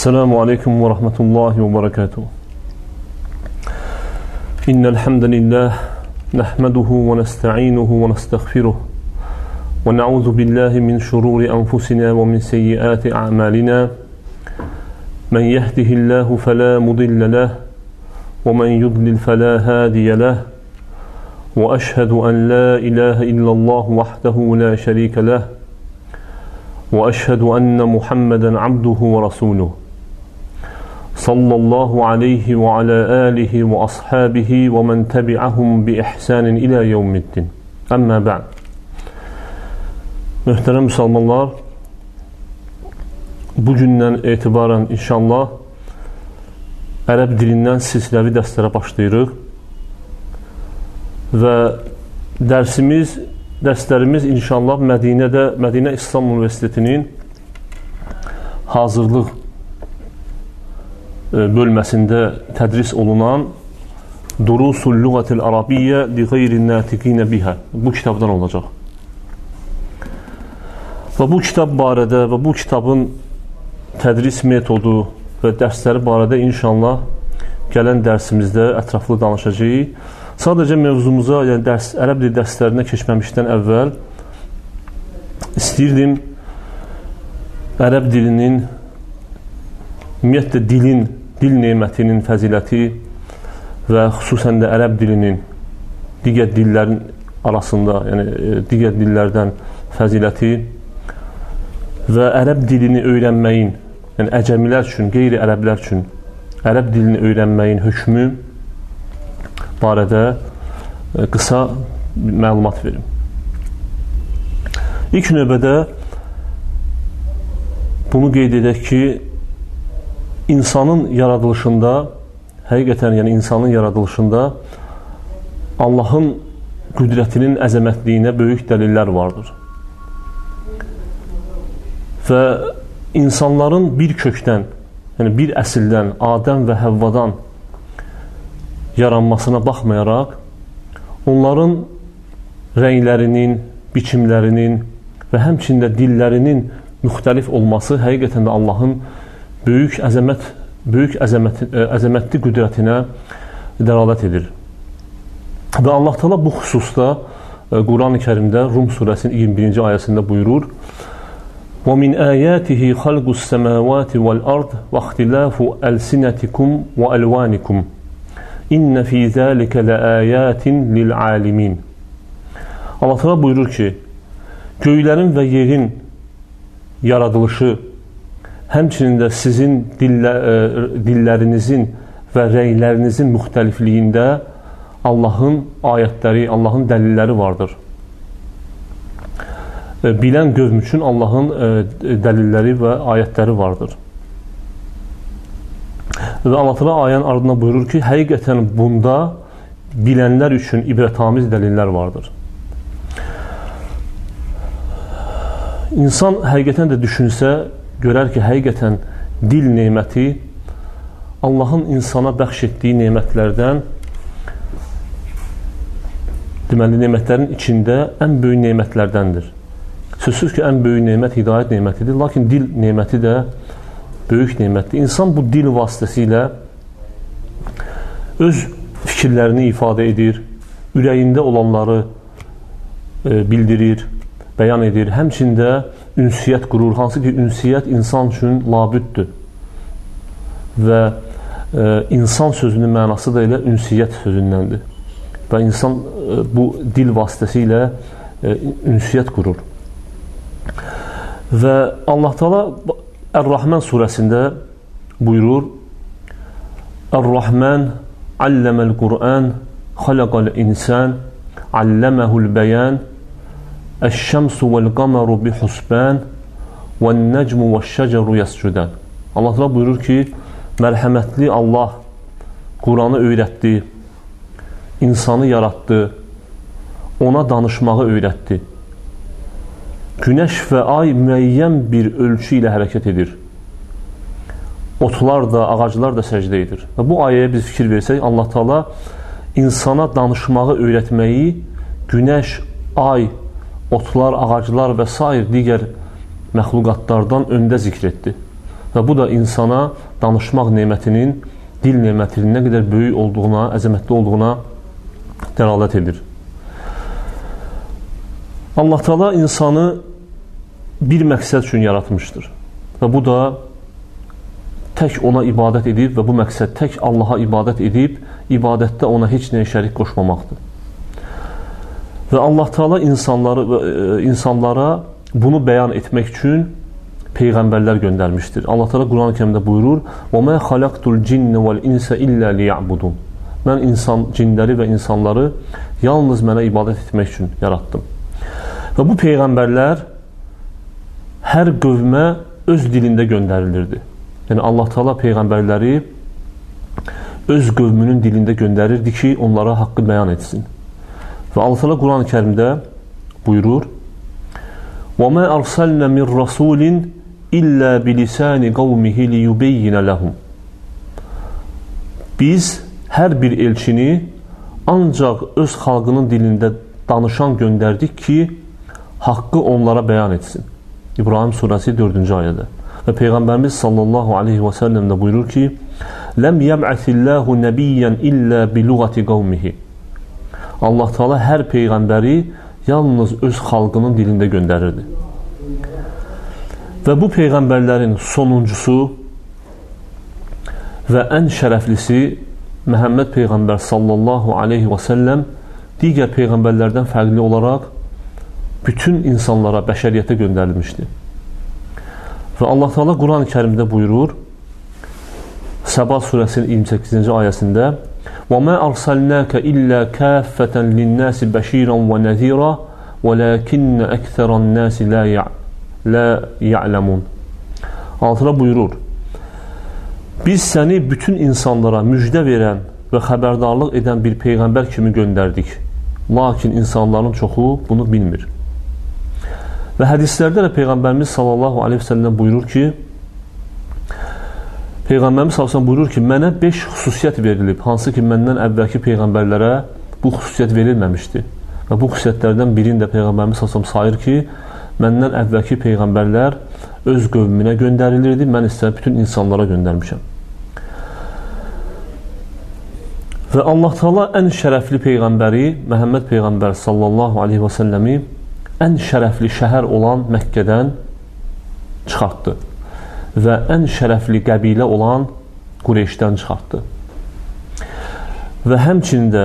السلام عليكم ورحمة الله وبركاته. إن الحمد لله نحمده ونستعينه ونستغفره ونعوذ بالله من شرور أنفسنا ومن سيئات أعمالنا. من يهده الله فلا مضل له ومن يضلل فلا هادي له وأشهد أن لا إله إلا الله وحده لا شريك له وأشهد أن محمدا عبده ورسوله صلى الله عليه وعلى آله وأصحابه ومن تبعهم بإحسان إلى يوم الدين. أما بعد. Möhtərəm müsəlmanlar, bugündən etibarən inşallah ərəb dilindən silsiləvi dərslərə başlayırıq və dərslərimiz inşallah Mədinə İslam Universitetinin hazırlıq bölməsində tədris olunan Durusul Lüğətil Arabiyyə li qeyrin natiqinə bihə bu kitabdan olacaq. Və bu kitab barədə və bu kitabın tədris metodu və dərsləri barədə inşallah gələn dərsimizdə ətraflı danışacağıq. Sadəcə mövzumuza, yəni ərəb dili dərslərinə keçməmişdən əvvəl istəyirdim ərəb dilinin, ümumiyyətlə dil nemətinin fəziləti və xüsusən də ərəb dilinin digər dillərin arasında, yəni digər dillərdən fəziləti və ərəb dilini öyrənməyin, yəni əcəmilər üçün, qeyri-ərəblər üçün ərəb dilini öyrənməyin hökmü barədə qısa məlumat verim. İlk növbədə bunu qeyd edək ki, insanın yaradılışında, həqiqətən yəni insanın yaradılışında Allahın qüdrətinin əzəmətliyinə böyük dəlillər vardır. Və insanların bir kökdən, yəni bir əsildən, Adəm və Həvvadan yaranmasına baxmayaraq, onların rənglərinin, biçimlərinin və həmçində dillərinin müxtəlif olması həqiqətən də Allahın böyük əzəmətli qüdrətinə dəlalət edir. Və Allah Teala bu xüsusda Quran-ı Kərimdə Rum surəsinin 21-ci ayəsində buyurur: وَمِنْ آيَاتِهِ خَلْقُ السَّمَاوَاتِ وَالْأَرْضِ وَاخْتِلَافُ أَلْسِنَتِكُمْ وَأَلْوَانِكُمْ إِنَّ فِي ذَلِكَ لَآيَاتٍ لِلْعَالِمِينَ. Allah Teala buyurur ki, göylərin və yerin yaradılışı, həmçinin də sizin dillərinizin və rənglərinizin müxtəlifliyində Allahın ayətləri, Allahın dəlilləri vardır. Bilən qövm üçün Allahın dəlilləri və ayətləri vardır. Və Allah Teala ayənin ardına buyurur ki, həqiqətən bunda bilənlər üçün ibrətamiz dəlillər vardır. İnsan həqiqətən də düşünsə, görər ki, həqiqətən dil neməti Allahın insana bəxş etdiyi nemətlərdən, deməli, nemətlərin içində ən böyük nemətlərdəndir. Sözsüz ki, ən böyük nemət hidayət nemətidir, lakin dil neməti də böyük nemətdir. İnsan bu dil vasitəsilə öz fikirlərini ifadə edir, ürəyində olanları bildirir, bəyan edir, həmçində ünsiyyət qurur, hansı ki, ünsiyyət insan üçün labüddür və insan sözünün mənası da elə ünsiyyət sözündəndir və insan bu dil vasitəsilə ünsiyyət qurur. Və Allah Teala Ər-Rahman surəsində buyurur: Ər-Rahman alləməl Qur'an xaləqəl insan alləməhul bəyan Əş-şəmsu vəl-qamaru bihusban vəl-nəcmu vəş-şəcəru yəscudan. Allah Teala buyurur ki, mərhəmətli Allah Quranı öyrətdi, insanı yaratdı, ona danışmağı öyrətdi. Günəş və ay müəyyən bir ölçü ilə hərəkət edir. Otlar da, ağaclar da səcdə edir. Və bu ayəyə biz fikir versək, Allah Teala insana danışmağı öyrətməyi günəş, ay, otlar, ağaclar və s. digər məxluqatlardan öndə zikr etdi. Və bu da insana danışmaq nemətinin, dil nemətinin nə qədər böyük olduğuna, əzəmətli olduğuna dəlalət edir. Allah Teala insanı bir məqsəd üçün yaratmışdır. Və bu da tək ona ibadət edib və bu məqsəd tək Allaha ibadət edib, ibadətdə ona heç nəyə şərik qoşmamaqdır. Və Allah Teala insanlara bunu bəyan etmək üçün peyğəmbərlər göndərmişdir. Allah Teala Quran-ı Kərimdə buyurur: "Və mə xalaqtul cinne vel insa illə liya'budun." Mən cinləri və insanları yalnız mənə ibadət etmək üçün yaratdım. Və bu peyğəmbərlər hər qövmə öz dilində göndərilirdi. Yəni Allah Teala peyğəmbərləri öz qövmünün dilində göndərirdi ki, onlara haqqı bəyan etsin. Və Allah Teala Quran-ı Kərimdə buyurur: "Və mə arsalna min rasulin illə bilisani qavmihi liyubeyyinə ləhum." Biz hər bir elçini ancaq öz xalqının dilində danışan göndərdik ki, haqqı onlara bəyan etsin. İbrahim surəsi 4-cü ayədə. Və Peyğəmbərimiz sallallahu aleyhi və səlləm də buyurur ki, "Ləm yəb'əsilləhu nəbiyyən illə bilugati qavmihi." Allah Teala hər peyğəmbəri yalnız öz xalqının dilində göndərirdi. Və bu peyğəmbərlərin sonuncusu və ən şərəflisi Məhəmməd Peyğəmbər sallallahu aleyhi və səlləm digər peyğəmbərlərdən fərqli olaraq bütün insanlara, bəşəriyyətə göndərilmişdi. Və Allah Teala Quran-ı Kərimdə buyurur, Səba surəsinin 28-ci ayəsində: "Və mə arsalnaka illə kaffatan lin-nasi bashiran və nazira, velakinne ekseran-nasi la ya'lamun." Allah Teala buyurur: "Biz səni bütün insanlara müjdə verən və xəbərdarlıq edən bir peyğəmbər kimi göndərdik. Lakin insanların çoxu bunu bilmir." Və hədislərdə də Peyğəmbərimiz sallallahu aleyhi və səlləm buyurur ki, Peyğəmbərimiz sallallahu aleyhi və səlləm buyurur ki, mənə 5 xüsusiyyət verilib, hansı ki, məndən əvvəlki peyğəmbərlərə bu xüsusiyyət verilməmişdi. Və bu xüsusiyyətlərdən birini də Peyğəmbərimiz sallallahu aleyhi və səlləm sayır ki, məndən əvvəlki peyğəmbərlər öz qövmünə göndərilirdi, mən isə bütün insanlara göndərmişəm. Və Allah Teala ən şərəfli peyğəmbəri, Məhəmməd Peyğəmbər sallallahu aleyhi və səlləmi ən şərəfli şəhər olan Məkkədən çıxartdı və ən şərəfli qəbilə olan Qureyşdən çıxartdı. Və həmçində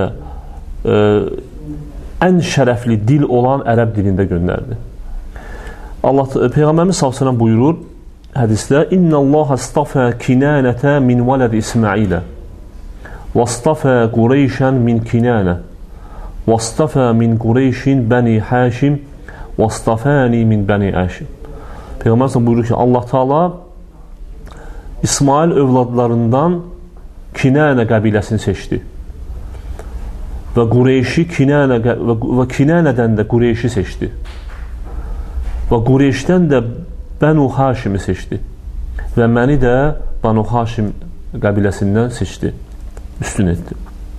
ən şərəfli dil olan ərəb dilində göndərdi. Peyğəmbərimiz sallallahu əleyhi və səlləm buyurur hədisdə: "İnnallaha astafa Kinanata min walad İsmailə, və astafa Qureyşən min Kinanə, və astafa min Qureyşin bəni Haşim, və astafani min bəni Haşim." Peyğəmbər buyurur ki, Allah Teala İsmail övladlarından Kinanə qəbiləsini seçdi. Və Qureyşi və Kinanədən də Qureyşi seçdi. Və Qureyşdən də Bənu Haşimi seçdi. Və məni də Bənu Haşim qəbiləsindən seçdi, üstün etdi.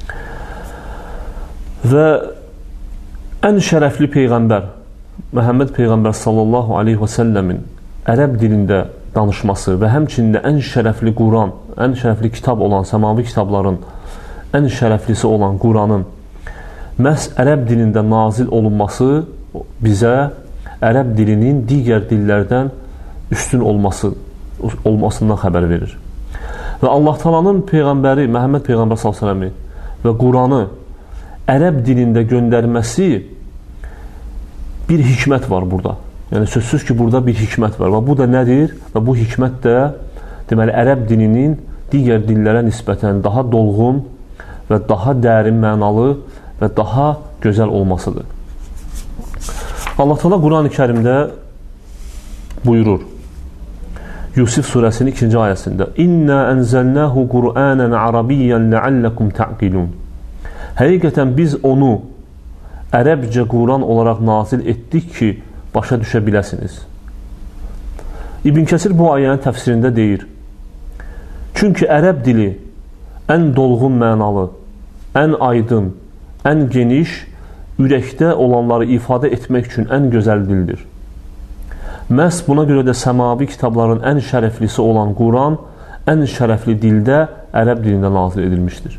Və ən şərəfli peyğəmbər Məhəmməd Peyğəmbər sallallahu aleyhi və səlləmin ərəb dilində danışması və həmçində ən şərəfli Quran, ən şərəfli kitab olan səmavi kitabların ən şərəflisi olan Quranın məhz ərəb dilində nazil olunması bizə ərəb dilinin digər dillərdən üstün olmasından xəbər verir. Və Allah Taala'nın Peyğəmbəri Məhəmməd Peyğəmbər sallallahu əleyhi və səlləm və Quranı ərəb dilində göndərməsi bir hikmət var burada. Yəni sözsüz ki, burada bir hikmət var. Və bu da nədir? Və bu hikmət də deməli ərəb dilinin digər dillərə nisbətən daha dolğun və daha dərin mənalı və daha gözəl olmasıdır. Allah Teala Quran-ı Kərimdə buyurur. Yusif surəsinin 2-ci ayəsində: "İnna enzelnahu Qur'anan Arabiyyan la'allakum ta'qilun." Həqiqətən biz onu ərəbcə Quran olaraq nazil etdik ki, başa düşə biləsiniz. İbn Kəsir bu ayənin təfsirində deyir: çünki ərəb dili ən dolğun mənalı, ən aydın, ən geniş, ürəkdə olanları ifadə etmək üçün ən gözəl dildir. Məhz buna görə də səmavi kitabların ən şərəflisi olan Quran ən şərəfli dildə, ərəb dilində nazil edilmişdir.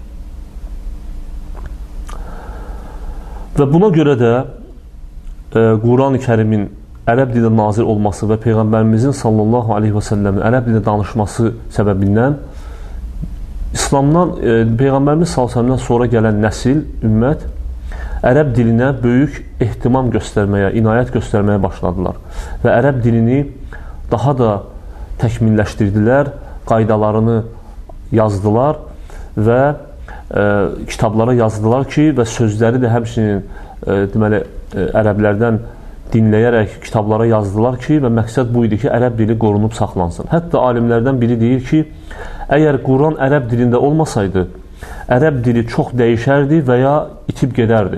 Və buna görə də Quran-ı Kərimin ərəb dilində nazil olması və Peyğəmbərimizin sallallahu aleyhi və səlləmin ərəb dilində danışması səbəbindən İslamdan, Peyğəmbərimiz sallallahu aleyhi və səlləmdən sonra gələn nəsil, ümmət ərəb dilinə böyük ehtimam göstərməyə, inayət göstərməyə başladılar. Və ərəb dilini daha da təkmilləşdirdilər, qaydalarını yazdılar və kitablara yazdılar ki, və sözləri də həmçinin deməli, ərəblərdən dinləyərək kitablara yazdılar ki, və məqsəd bu idi ki, ərəb dili qorunub saxlansın. Hətta alimlərdən biri deyir ki, əgər Quran ərəb dilində olmasaydı, ərəb dili çox dəyişərdi və ya itib gedərdi.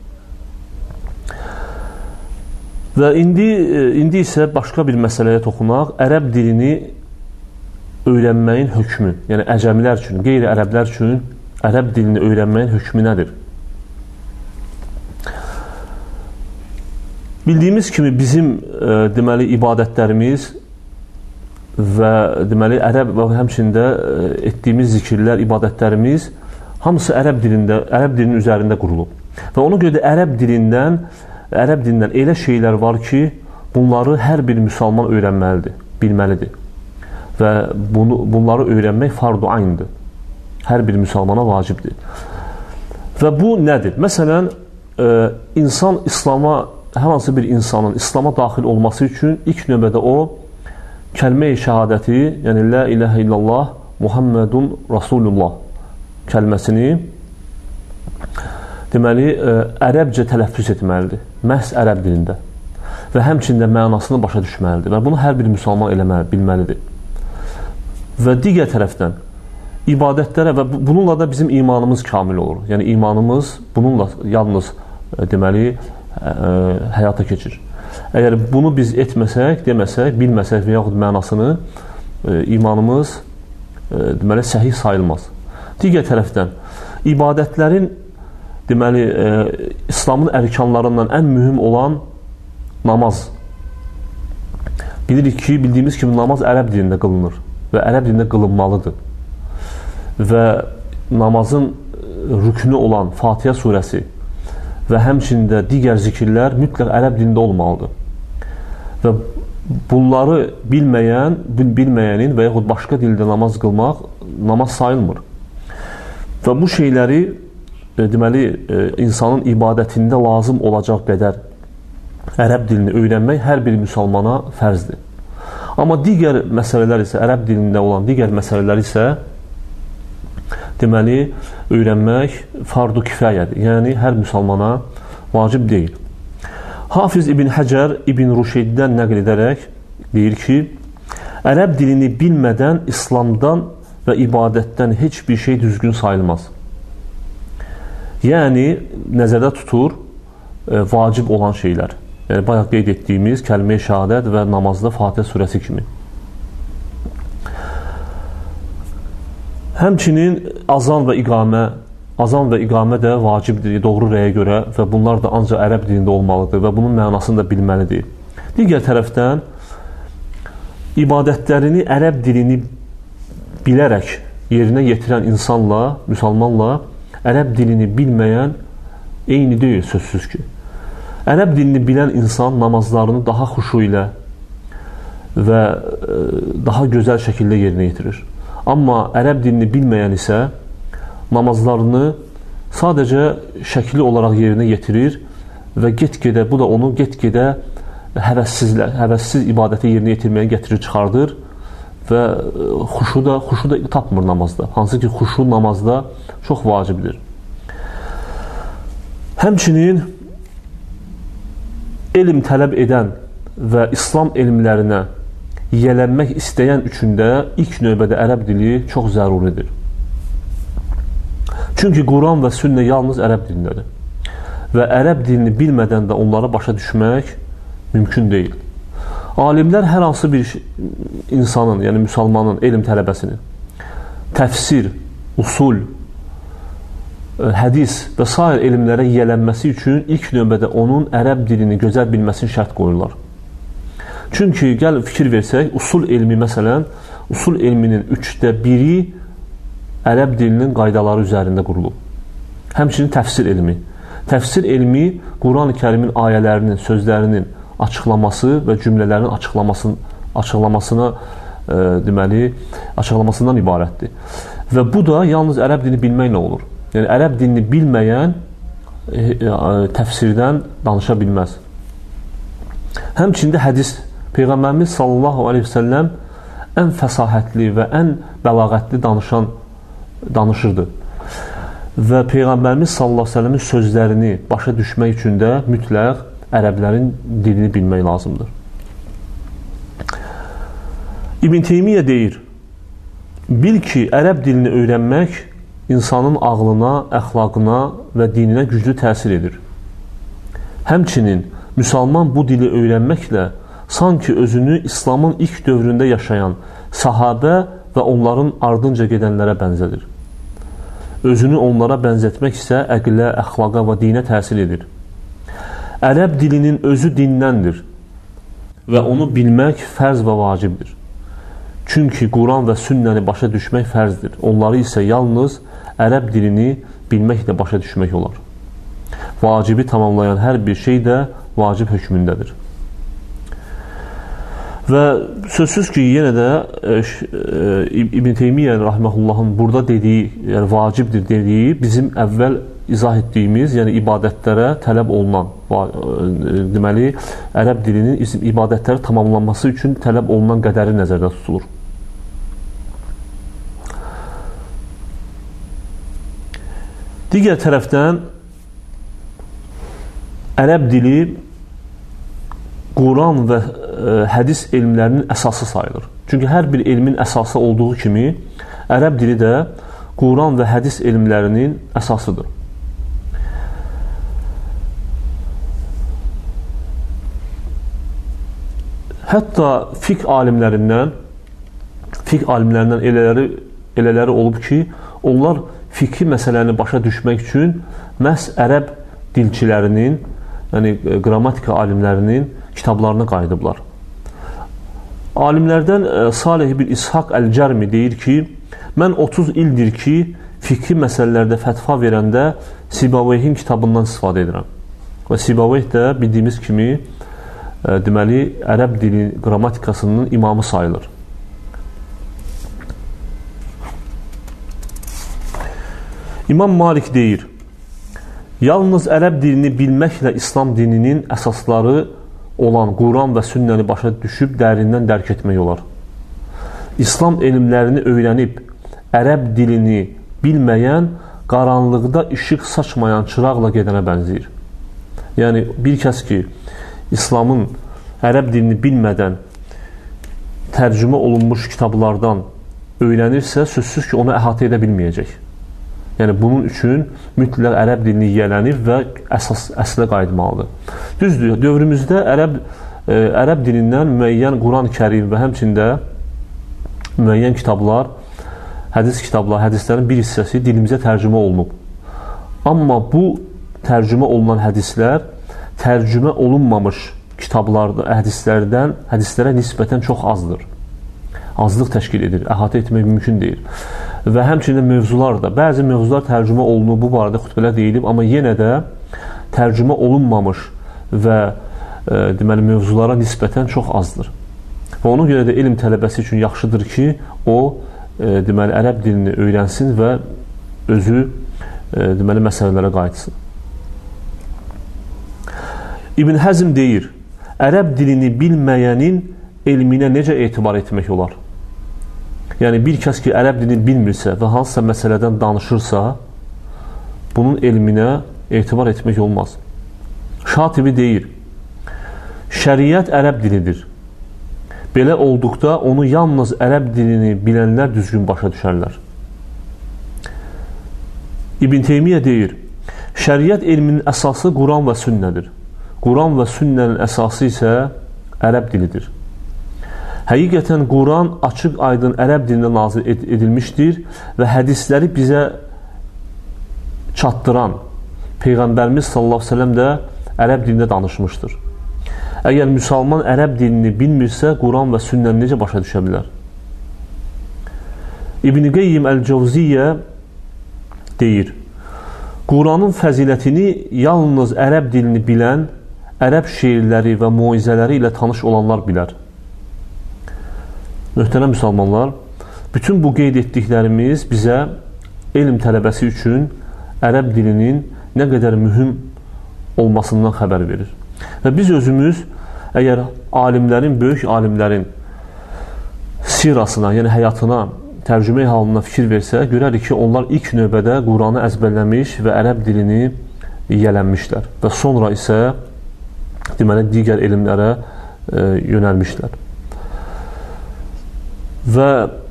Və indi isə başqa bir məsələyə toxunaq, ərəb dilini öyrənməyin hökmü, yəni əcəmilər üçün, qeyri-ərəblər üçün ərəb dilini öyrənməyin hökmü nədir? Bildiyimiz kimi bizim deməli ibadətlərimiz və deməli ərəb və həmçində etdiyimiz zikirlər, ibadətlərimiz hamısı ərəb dilinin üzərində qurulub. Və ona görə də ərəb dilindən elə şeylər var ki, bunları hər bir müsəlman öyrənməlidir, bilməlidir. Və bunları öyrənmək fardu ayndır. Hər bir müsəlmana vacibdir. Və bu nədir? Məsələn, insan hər hansı bir insanın İslama daxil olması üçün ilk növbədə o kəlmə-i şəhadəti, yəni la ilahə illallah Muhammedun Rasulullah kəlməsini deməli ərəbcə tələffüz etməlidir, məhz ərəb dilində və həmçində mənasını başa düşməlidir və bunu hər bir müsəlman bilməlidir. Və digər tərəfdən ibadətlərə və bununla da bizim imanımız kamil olur. Yəni imanımız bununla yalnız deməli həyata keçir. Əgər bunu biz etməsək, deməsək, bilməsək və yaxud mənasını imanımız deməli səhih sayılmaz. Digər tərəfdən ibadətlərin deməli İslamın ərkanlarından ən mühüm olan namaz. Bilirik ki, bildiyimiz kimi namaz ərəb dilində qılınır və ərəb dilində qılınmalıdır. Və namazın rüknü olan Fatihə surəsi və həmçində digər zikirlər mütləq ərəb dilində olmalıdır. Və bunları bilməyənin və yaxud başqa dildə namaz qılmaq namaz sayılmır. Və bu şeyləri deməli insanın ibadətində lazım olacaq qədər ərəb dilini öyrənmək hər bir müsəlmana fərzdir. Amma digər məsələlər isə, ərəb dilində olan digər məsələlər isə deməli öyrənmək fardu kifayədir. Yəni hər müsəlmana vacib deyil. Hafiz İbn Həcər İbn Rüşeyddən nəql edərək deyir ki, ərəb dilini bilmədən İslamdan və ibadətdən heç bir şey düzgün sayılmaz. Yəni nəzərdə tutur vacib olan şeylər. Yəni bayaq qeyd etdiyimiz kəlmə-i şəhadət və namazda Fatihə surəsi kimi. Həmçinin azan və iqamə də vacibdir doğru rəyə görə və bunlar da ancaq ərəb dilində olmalıdır və bunun mənasını da bilməlidir. Digər tərəfdən ibadətlərini ərəb dilini bilərək yerinə yetirən insanla, müsəlmanla ərəb dilini bilməyən eyni deyil sözsüz ki. Ərəb dilini bilən insan namazlarını daha xuşu ilə və daha gözəl şəkildə yerinə yetirir. Amma ərəb dilini bilməyən isə namazlarını sadəcə şəkli olaraq yerinə yetirir və bu da onu get-gedə həvəssiz ibadəti yerinə yetirməyə gətirir, çıxardır və xuşu da tapmır namazda. Hansı ki, xuşu namazda çox vacibdir. Həmçinin elm tələb edən və İslam elmlərinə yiyələnmək istəyən üçün də ilk növbədə ərəb dili çox zəruridir. Çünki Quran və sünnə yalnız ərəb dilindədir. Və ərəb dilini bilmədən də onları başa düşmək mümkün deyil. Alimlər hər hansı bir insanın, yəni müsəlmanın, elm tələbəsinin təfsir, usul, hədis və sair elmlərə yiyələnməsi üçün ilk növbədə onun ərəb dilini gözəl bilməsini şərt qoyurlar. Çünki gəl fikir versək, usul elmi məsələn, usul elminin 1/3 ərəb dilinin qaydaları üzərində qurulub. Həmçinin təfsir elmi. Təfsir elmi Quran-ı Kərimin ayələrinin, sözlərinin açıqlaması və cümlələrin açıqlamasından ibarətdir. Və bu da yalnız ərəb dilini bilməklə olur. Yəni ərəb dilini bilməyən təfsirdən danışa bilməz. Həmçində hədis, Peyğəmbərimiz sallallahu aleyhi ve selləm ən fəsahətli və ən bəlağətli danışırdı. Və Peyğəmbərimiz sallallahu aleyhi ve sellemin sözlərini başa düşmək üçün də mütləq ərəblərin dilini bilmək lazımdır. İbn Teymiyyə deyir, bil ki, ərəb dilini öyrənmək insanın ağlına, əxlaqına və dininə güclü təsir edir. Həmçinin müsəlman bu dili öyrənməklə sanki özünü İslamın ilk dövründə yaşayan sahabə və onların ardınca gedənlərə bənzədir. Özünü onlara bənzətmək isə əqlə, əxlaqa və dinə təsir edir. Ərəb dilinin özü dindəndir və onu bilmək fərz və vacibdir. Çünki Quran və sünnəni başa düşmək fərzdir. Onları isə yalnız ərəb dilini bilməklə başa düşmək olar. Vacibi tamamlayan hər bir şey də vacib hökmündədir. Və sözsüz ki, yenə də İbn Teymiyyə rahiməhullahın burada dediyi, yəni vacibdir dediyi bizim əvvəl izah etdiyimiz, yəni ibadətlərə tələb olunan, deməli, ərəb dilinin ibadətləri tamamlanması üçün tələb olunan qədəri nəzərdə tutulur. Digər tərəfdən ərəb dili Quran və hədis elmlərinin əsası sayılır. Çünki hər bir elmin əsası olduğu kimi ərəb dili də Quran və hədis elmlərinin əsasıdır. Hətta fiqh alimlərindən elələri olub ki, onlar fiqhi məsələni başa düşmək üçün məhz ərəb dilçilərinin, yəni qrammatika alimlərinin kitablarına qayıdıblar. Alimlərdən Salih ibn İshaq Əl-Cərmi deyir ki, mən 30 ildir ki, fiqhi məsələlərdə fətva verəndə Sibaveyhin kitabından istifadə edirəm. Və Sibaveyh də bildiyimiz kimi deməli, ərəb dili qrammatikasının imamı sayılır. İmam Malik deyir, yalnız ərəb dilini bilməklə İslam dininin əsasları olan Quran və sünnəni başa düşüb dərindən dərk etmək olar. İslam elmlərini öyrənib ərəb dilini bilməyən qaranlıqda işıq saçmayan çıraqla gedənə bənzəyir. Yəni, bir kəs ki, İslamın ərəb dilini bilmədən tərcümə olunmuş kitablardan öyrənirsə, sözsüz ki, onu əhatə edə bilməyəcək. Yəni, bunun üçün mütləq ərəb dilini yiyələnir və əslə qayıtmalıdır. Düzdür, dövrümüzdə ərəb dilindən müəyyən Quran-ı Kərim və həmçində müəyyən kitablar, hədislərin bir hissəsi dilimizə tərcümə olunub. Amma bu tərcümə olunan hədislər tərcümə olunmamış kitablarda, hədislərə nisbətən çox azdır. Azlıq təşkil edir, əhatə etmək mümkün deyil. Və həmçinin mövzular da, bəzi mövzular tərcümə olunub, bu barədə xütbələr deyilib, amma yenə də tərcümə olunmamış və deməli, mövzulara nisbətən çox azdır. Və ona görə də elm tələbəsi üçün yaxşıdır ki, o deməli, ərəb dilini öyrənsin və özü deməli, məsələlərə qayıtsın. İbn Həzm deyir, ərəb dilini bilməyənin elminə necə etibar etmək olar? Yəni, bir kəs ki, ərəb dilini bilmirsə və hansısa məsələdən danışırsa, bunun elminə etibar etmək olmaz. Şatibi deyir, şəriət ərəb dilidir. Belə olduqda onu yalnız ərəb dilini bilənlər düzgün başa düşərlər. İbn Teymiyyə deyir, şəriət elminin əsası Quran və sünnədir. Quran və sünnənin əsası isə ərəb dilidir. Həqiqətən Quran açıq aydın ərəb dilində nazil edilmişdir və hədisləri bizə çatdıran Peyğəmbərimiz sallallahu aleyhi ve sellem də ərəb dilində danışmışdır. Əgər müsəlman ərəb dilini bilmirsə, Quran və sünnəni necə başa düşə bilər? İbn-i Qeyyim Əl-Cəvziyyə deyir, Quranın fəzilətini yalnız ərəb dilini bilən, ərəb şeirləri və muizələri ilə tanış olanlar bilər. Möhtərəm müsəlmanlar, bütün bu qeyd etdiklərimiz bizə elm tələbəsi üçün ərəb dilinin nə qədər mühüm olmasından xəbər verir. Və biz özümüz, əgər alimlərin, böyük alimlərin sirasına, yəni həyatına, tərcümə halına fikir versək, görərik ki, onlar ilk növbədə Quranı əzbərləmiş və ərəb dilini yiyələnmişlər və sonra isə deməli, digər elmlərə yönəlmişlər. Və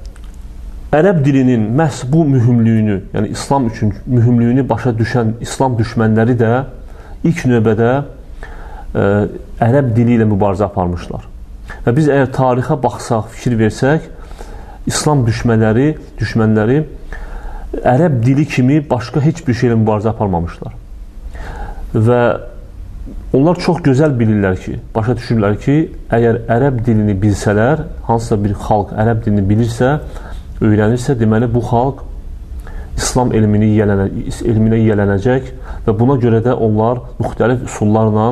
ərəb dilinin məhz bu mühümlüyünü, yəni İslam üçün mühümlüyünü başa düşən İslam düşmənləri də ilk növbədə ərəb dili ilə mübarizə aparmışlar. Və biz əgər tarixə baxsaq, fikir versək, İslam düşmənləri ərəb dili kimi başqa heç bir şeylə mübarizə aparmamışlar. Və onlar çox gözəl bilirlər ki, başa düşürlər ki, əgər ərəb dilini bilsələr, hansısa bir xalq ərəb dilini bilirsə, öyrənirsə, deməli bu xalq İslam elminə yiyələnəcək və buna görə də onlar müxtəlif üsullarla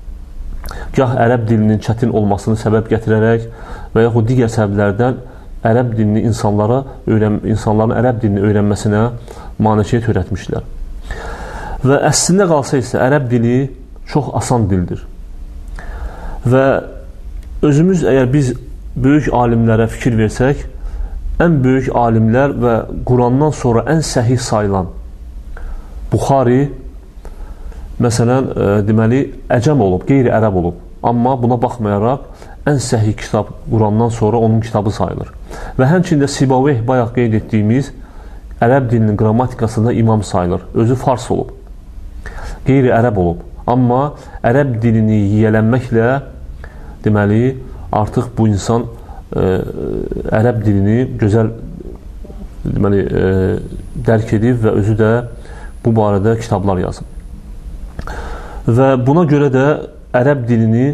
gah ərəb dilinin çətin olmasını səbəb gətirərək və yaxud digər səbəblərdən ərəb dilini insanların ərəb dilini öyrənməsinə maneçiyə törətmişlər. Və əslində qalsa isə ərəb dili çox asan dildir. Və özümüz əgər biz böyük alimlərə fikir versək, ən böyük alimlər və Qurandan sonra ən səhih sayılan Buxari, məsələn, deməli, əcəm olub, qeyri-ərəb olub. Amma buna baxmayaraq, ən səhih kitab Qurandan sonra onun kitabı sayılır. Və həmçində Sibaveh bayaq qeyd etdiyimiz ərəb dilinin qrammatikasında imam sayılır. Özü fars olub, qeyri-ərəb olub. Amma ərəb dilini yiyələnməklə deməli, artıq bu insan ərəb dilini gözəl deməli, dərk edib və özü də bu barədə kitablar yazıb. Və buna görə də ərəb dilini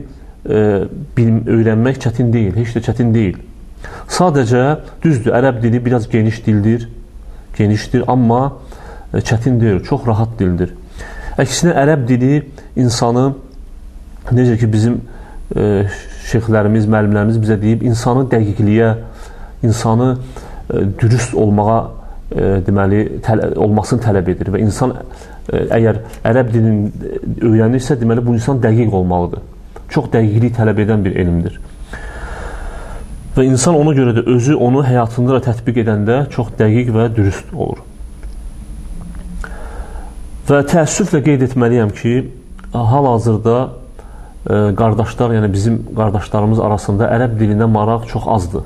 öyrənmək çətin deyil, heç də çətin deyil. Sadəcə, düzdür, ərəb dili biraz geniş dildir, genişdir, amma çətin deyil, çox rahat dildir. Əksinə, ərəb dili insanı, necə ki bizim şeyxlərimiz, müəllimlərimiz bizə deyib, insanı dəqiqliyə, insanı dürüst olmağa deməli, olmasını tələb edir və insan əgər ərəb dilini öyrənirsə, deməli, bu insan dəqiq olmalıdır. Çox dəqiqlik tələb edən bir elmdir. Və insan ona görə də özü onu həyatında da tətbiq edəndə çox dəqiq və dürüst olur. Və təəssüflə qeyd etməliyəm ki, hal-hazırda qardaşlar, yəni bizim qardaşlarımız arasında ərəb dilinə maraq çox azdır.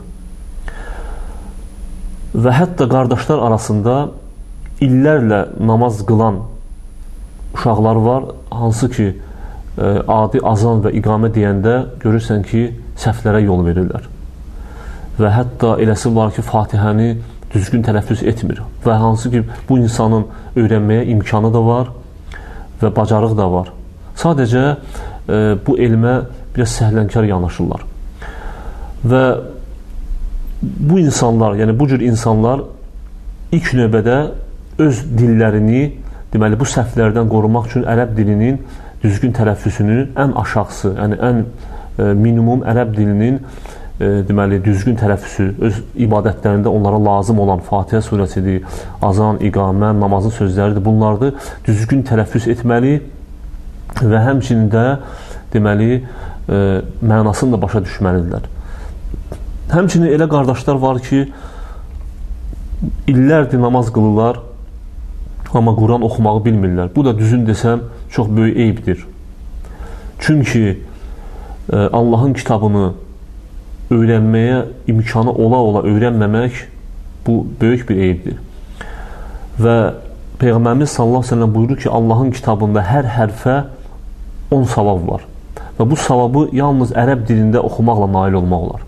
Və hətta qardaşlar arasında illərlə namaz qılan uşaqlar var, hansı ki, adi azan və iqamə deyəndə görürsən ki, səhvlərə yol verirlər. Və hətta eləsi var ki, Fatihəni düzgün tələffüz etmir. Və hansı ki, bu insanın öyrənməyə imkanı da var və bacarıq da var. Sadəcə, bu elmə biraz səhlənkar yanaşırlar. Və bu insanlar, yəni bu cür insanlar ilk növbədə öz dillərini, deməli, bu səhvlərdən qorumaq üçün ərəb dilinin düzgün tələffüzünü ən aşağısı, yəni ən minimum ərəb dilinin deməli, düzgün tələffüzü, öz ibadətlərində onlara lazım olan Fatihə surəsidir, azan, iqamə, namazın sözləridir, bunlardır, düzgün tələffüz etməli və həmçinin də deməli, mənasını da başa düşməlidirlər. Həmçinin elə qardaşlar var ki, illərdir namaz qılırlar, amma Quran oxumağı bilmirlər. Bu da düzün desəm, çox böyük eyibdir. Çünki Allahın kitabını öyrənməyə imkanı ola-ola öyrənməmək bu böyük bir eyibdir. Və Peyğəmbərimiz sallallahu əleyhi və səlləm buyurur ki, Allahın kitabında hər hərfə 10 savab var. Və bu savabı yalnız ərəb dilində oxumaqla nail olmaq olar.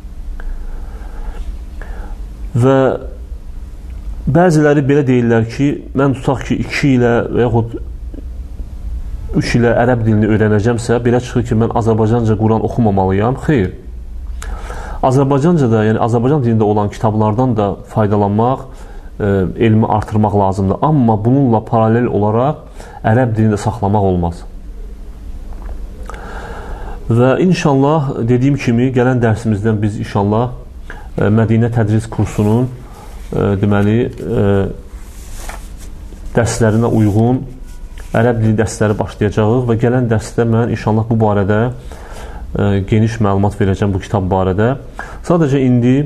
Və bəziləri belə deyirlər ki, mən tutaq ki, 2 ilə və yaxud 3 ilə ərəb dilini öyrənəcəmsə, belə çıxır ki, mən Azərbaycanca Quran oxumamalıyam. Xeyr. Azərbaycancada, yəni Azərbaycan dilində olan kitablardan da faydalanmaq, elmi artırmaq lazımdır. Amma bununla paralel olaraq ərəb dilini də saxlamaq olmaz. Və inşallah dediyim kimi gələn dərsimizdən biz inşallah Mədinə tədris kursunun deməli dərslərinə uyğun ərəb dili dərsləri başlayacağıq və gələn dərsdə mən inşallah bu barədə geniş məlumat verəcəm bu kitab barədə. Sadəcə indi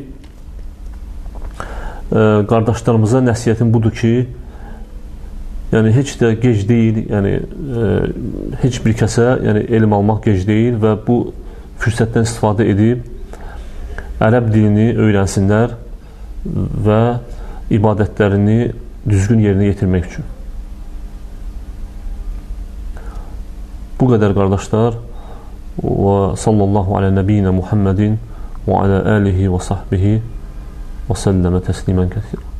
qardaşlarımıza nəsihətim budur ki, yəni heç də gec deyil, yəni heç bir kəsə yəni elm almaq gec deyil və bu fürsətdən istifadə edib ərəb dilini öyrənsinlər və ibadətlərini düzgün yerinə yetirmək üçün. Bu qədər qardaşlar. Və sallallahu alə nəbiyyinə Muhammedin və alə alihi və sahbihi və səlləmə təslimən kəthir.